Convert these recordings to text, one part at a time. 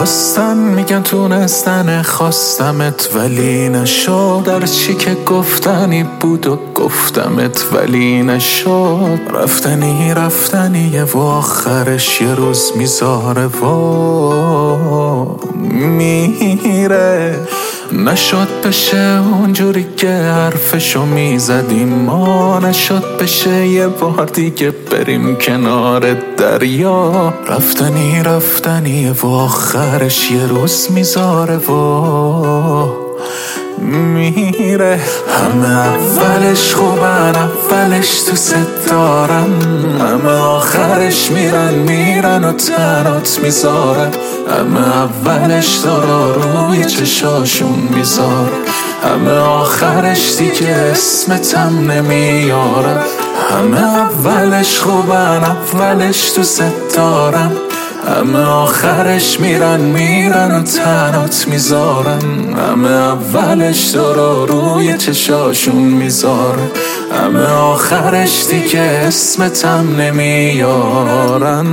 خواستن میگن تونستن خواستمت ولی نشد، در چی که گفتنی بود و گفتمت ولی نشد. رفتنیه و آخرش یه روز میذاره و میره. نشد بشه اونجوری که حرفشو میزدیم ما، نشد بشه یه بار دیگه بریم کنار دریا. رفتنیه و آخرش یه روز میذاره و میره. همه اولش خوبن، اولش تو دارن، همه آخرش میرن و تنات میذارن. همه اولش دارا روی چشاشون میذاره، همه آخرش دیگه اسمتم نمیارن. همه اولش خوبن، اولش تو دارن، همه آخرش میرن و تنات میذارن. همه اولش دارا روی چشاشون میذاره، همه آخرش دیگه اسمتم نمیارن.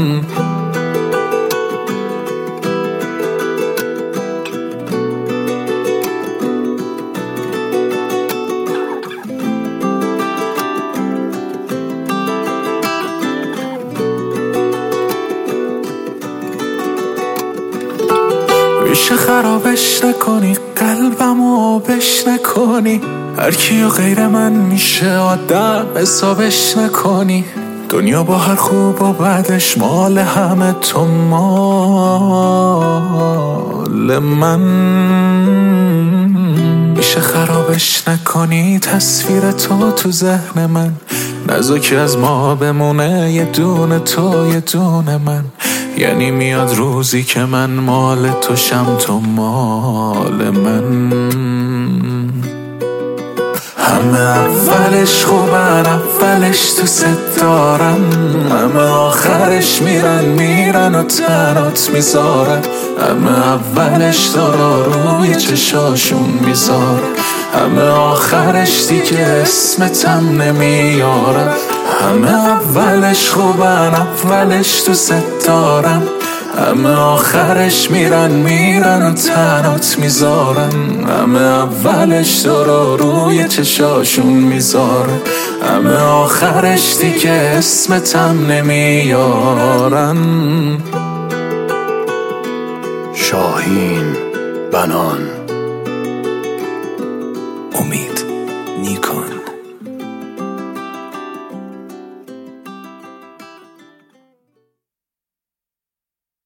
میشه خرابش نکنی، قلبمو آبش نکنی، هر کیو غیر من میشه آدم حسابش نکنی. دنیا با هر خوب و بعدش مال همه، تو مال من. میشه خرابش نکنی تصویر تو ذهن من، نزاکی از ما بمونه یه دونه تو یه دونه من. یعنی میاد روزی که من مال تو شم، تو مال من. همه اولش خوبن، اولش تو دارن، همه آخرش میرن و تنات میذارن. همه اولش دارا روی چشاشون میذاره، همه آخرش دیگه اسمتم نمیارن. همه اولش خوبن، اولش تو دارن، همه آخرش میرن و تنات میذارن. همه اولش دارا روی چشاشون میذاره، همه آخرش دیگه اسمتم نمیارن. شاهین بنان. امید نیکان.